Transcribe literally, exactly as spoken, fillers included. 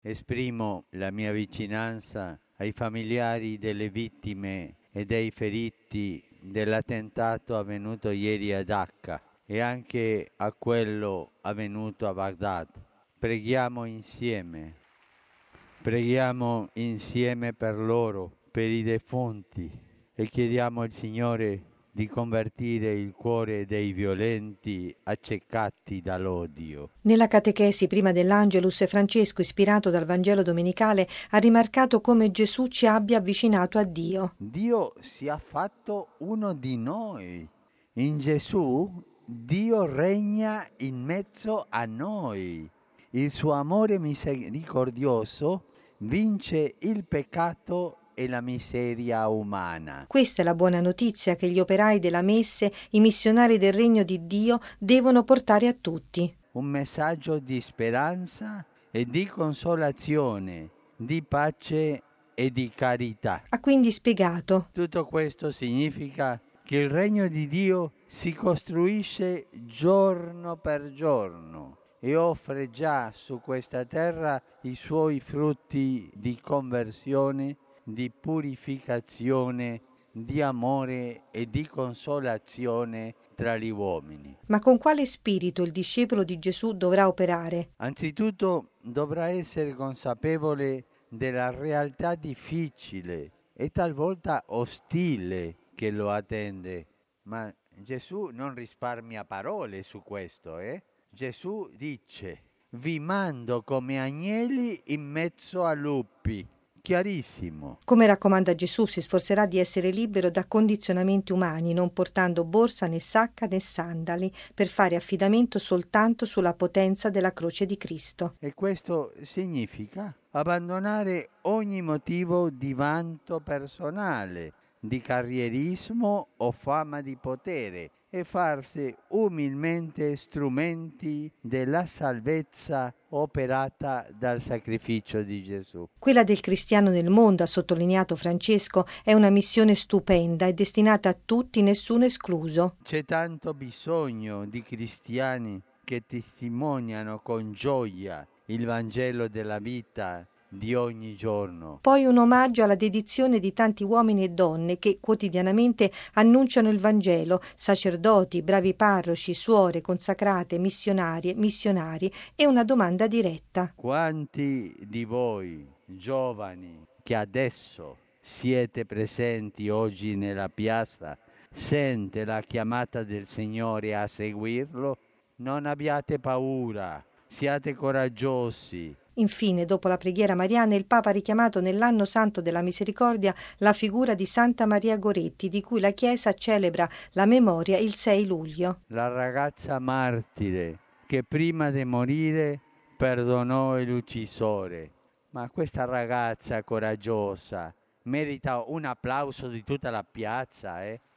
Esprimo la mia vicinanza ai familiari delle vittime e dei feriti dell'attentato avvenuto ieri a Dacca e anche a quello avvenuto a Baghdad. Preghiamo insieme, preghiamo insieme per loro, per i defunti, e chiediamo al Signore di convertire il cuore dei violenti accecati dall'odio. Nella catechesi prima dell'Angelus, Francesco, ispirato dal Vangelo domenicale, ha rimarcato come Gesù ci abbia avvicinato a Dio. Dio si è fatto uno di noi. In Gesù Dio regna in mezzo a noi. Il suo amore misericordioso vince il peccato e la miseria umana. Questa è la buona notizia che gli operai della Messe, i missionari del Regno di Dio, devono portare a tutti. Un messaggio di speranza e di consolazione, di pace e di carità. Ha quindi spiegato: tutto questo significa che il regno di Dio si costruisce giorno per giorno e offre già su questa terra i suoi frutti di conversione, di purificazione, di amore e di consolazione tra gli uomini. Ma con quale spirito il discepolo di Gesù dovrà operare? Anzitutto dovrà essere consapevole della realtà difficile e talvolta ostile che lo attende. Ma Gesù non risparmia parole su questo, eh? Gesù dice: vi mando come agnelli in mezzo a lupi. Chiarissimo. Come raccomanda Gesù, si sforzerà di essere libero da condizionamenti umani, non portando borsa né sacca né sandali, per fare affidamento soltanto sulla potenza della croce di Cristo. E questo significa abbandonare ogni motivo di vanto personale, di carrierismo o fama di potere, e farsi umilmente strumenti della salvezza operata dal sacrificio di Gesù. Quella del cristiano nel mondo, ha sottolineato Francesco, è una missione stupenda e destinata a tutti, nessuno escluso. C'è tanto bisogno di cristiani che testimoniano con gioia il Vangelo della vita di ogni giorno. Poi un omaggio alla dedizione di tanti uomini e donne che quotidianamente annunciano il Vangelo, sacerdoti, bravi parroci, suore, consacrate, missionarie, missionari, e una domanda diretta. Quanti di voi, giovani, che adesso siete presenti oggi nella piazza, sente la chiamata del Signore a seguirlo? Non abbiate paura, siate coraggiosi. Infine, dopo la preghiera mariana, il Papa ha richiamato nell'anno santo della misericordia la figura di Santa Maria Goretti, di cui la Chiesa celebra la memoria il sei luglio. La ragazza martire che prima di morire perdonò l'uccisore. Ma questa ragazza coraggiosa merita un applauso di tutta la piazza, eh?